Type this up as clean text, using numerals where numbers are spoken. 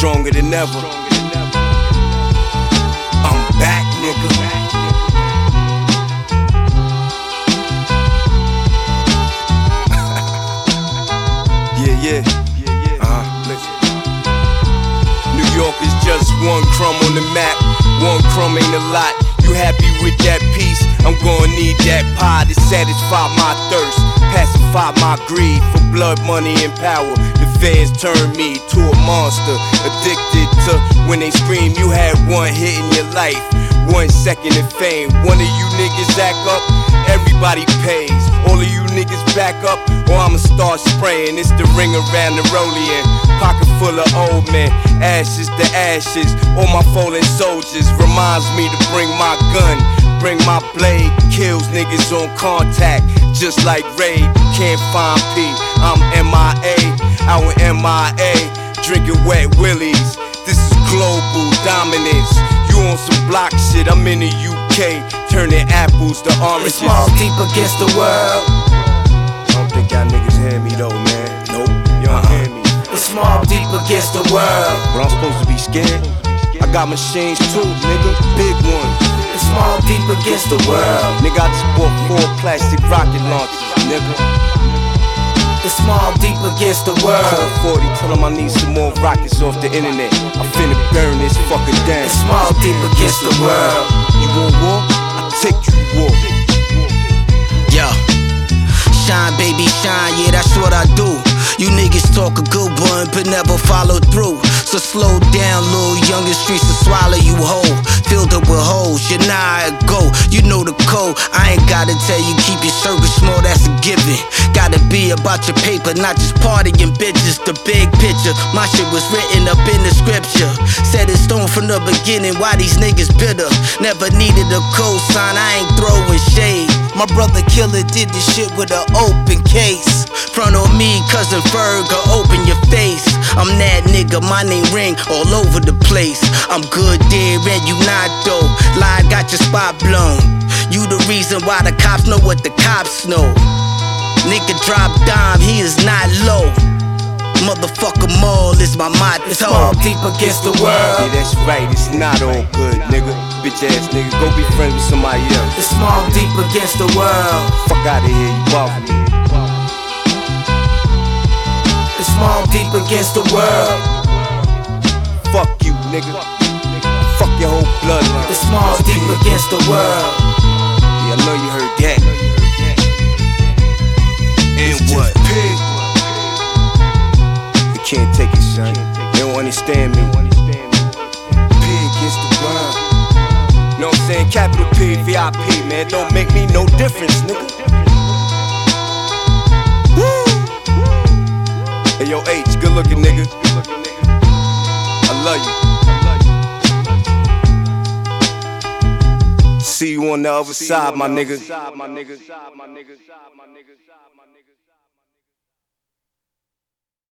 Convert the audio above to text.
stronger than ever. I'm back, nigga. Yeah. Listen. New York is just one crumb on the map. One crumb ain't a lot. You happy with that piece? I'm gonna need that pie to satisfy my thirst, pacify my greed for blood, money, and power. The fans turn me to a monster, addicted to when they scream. You had one hit in your life, 1 second of fame. One of you niggas act up, everybody pays. All of you niggas back up, or I'ma start spraying. It's the ring around the rolling, pocket full of old men, ashes to ashes. All my fallen soldiers reminds me to bring my gun, bring my blade. Kills niggas on contact, just like Raid. Can't find P, I'm MIA, out in MIA, drinking wet willies. This is global dominance. You on some block shit, I'm in the UK, turning apples to oranges. It's small deep against the world. I don't think y'all niggas hear me though, man. Nope, you don't hear me. It's small deep against the world. But I'm supposed to be scared? I got machines too, nigga, big ones. It's small deep against the world. Nigga, I just bought 4 plastic rocket launchers, nigga. It's small deep against the world. Call 40, tell 'em I need some more rockets off the internet. I'm finna burn this fucking down. It's small deep against the world. You want war? I'll take you to war. Yo, shine baby shine, yeah that's what I do. You niggas talk a good one but never follow through. So slow down little young, the streets will swallow you whole. Filled up with holes, you know how it go. You know the code, I ain't gotta tell you keep your circle small, that's a given. Gotta be about your paper, not just partying bitches. The big picture, my shit was written up in the scripture. Set in stone from the beginning, why these niggas bitter? Never needed a cosign, I ain't throwing shade. My brother Killer did this shit with an open case. Front on me, cousin Ferg, open your face. I'm that nigga, my name ring all over the place. I'm good there and you not though. Lie got your spot blown. You the reason why the cops know what the cops know. Nigga drop dime, he is not low. Motherfucker Maul is my motto. It's small deep against the world. Yeah, that's right, it's not all good, nigga. Bitch ass nigga, go be friends with somebody else. It's small deep against the world. Fuck out of here, you bother me. It's small deep against the world. Fuck you, nigga. Fuck your whole bloodline. It's small deep against the world. Yeah, I know you heard that. And what? Pig. They can't take it, son. They don't understand me. Pig against the world. Know what I'm saying? Capital P, VIP, man. Don't make me no difference, nigga. Woo! Hey, yo, H, good looking nigga. I love you. See you on the other side, my nigga.